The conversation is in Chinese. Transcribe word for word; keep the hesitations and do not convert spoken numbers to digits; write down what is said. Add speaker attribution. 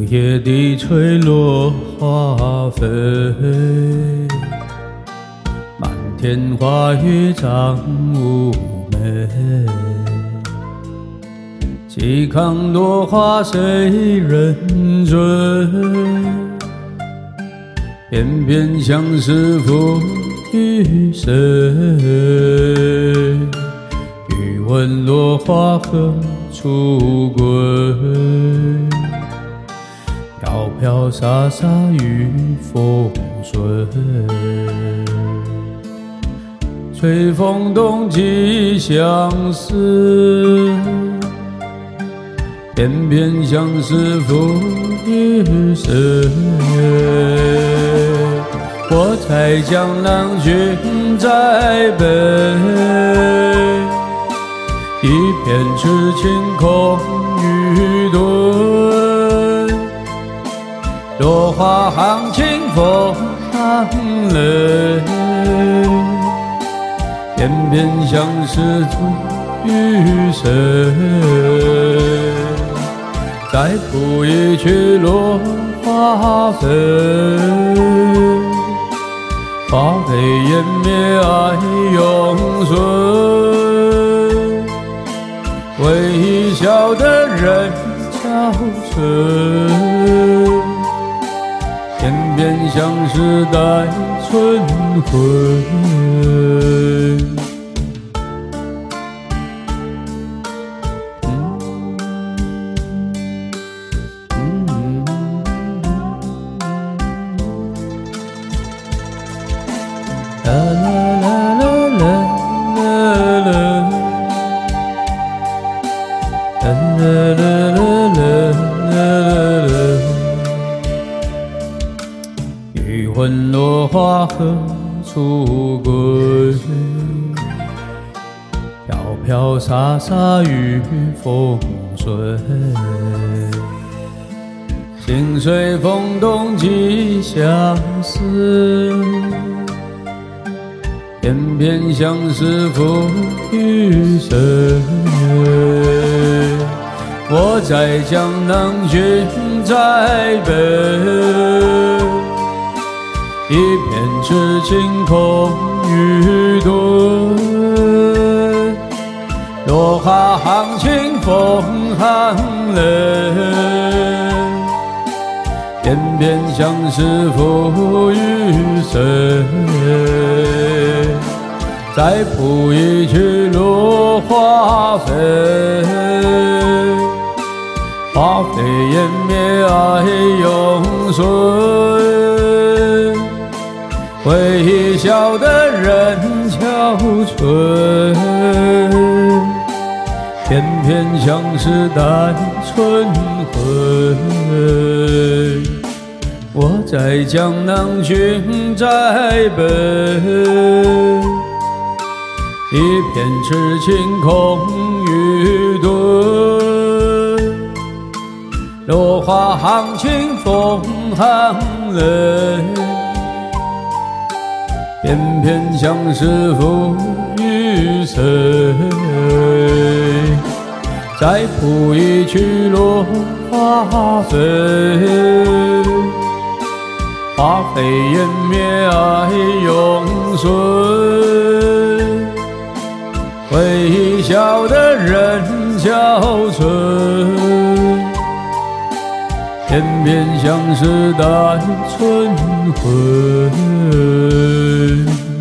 Speaker 1: 夜的吹落花飞，满天花雨长妩媚。几康落花谁人追？偏偏相思赋予谁？欲问落花何处归？飘飘洒洒雨风随，吹风动寄相思，偏偏相思赋予谁？我在江南君在北，一片痴情空余对。落花含情风含泪，偏偏相思赋予谁？再谱一曲落花飞，花飞烟灭爱永存，微笑的人憔悴，偏偏相思待春回。啦啦啦啦啦啦啦啦啦啦啦，欲问落花何处归？飘飘洒洒雨风随，心随风动寄相思，偏偏相思赋予谁？我在江南君在北，一片痴情空余对。落花含情风含泪，偏偏相思赋予谁？再谱一曲落花飞，花飞烟灭爱永存，微笑的人憔悴，偏偏相思待春回。我在江南君在北，一片痴情空余对。落花含情风含泪，偏偏相思赋予谁？再谱一曲落花飞，花飞烟灭爱永存，微笑的人憔悴，偏偏相思待春回。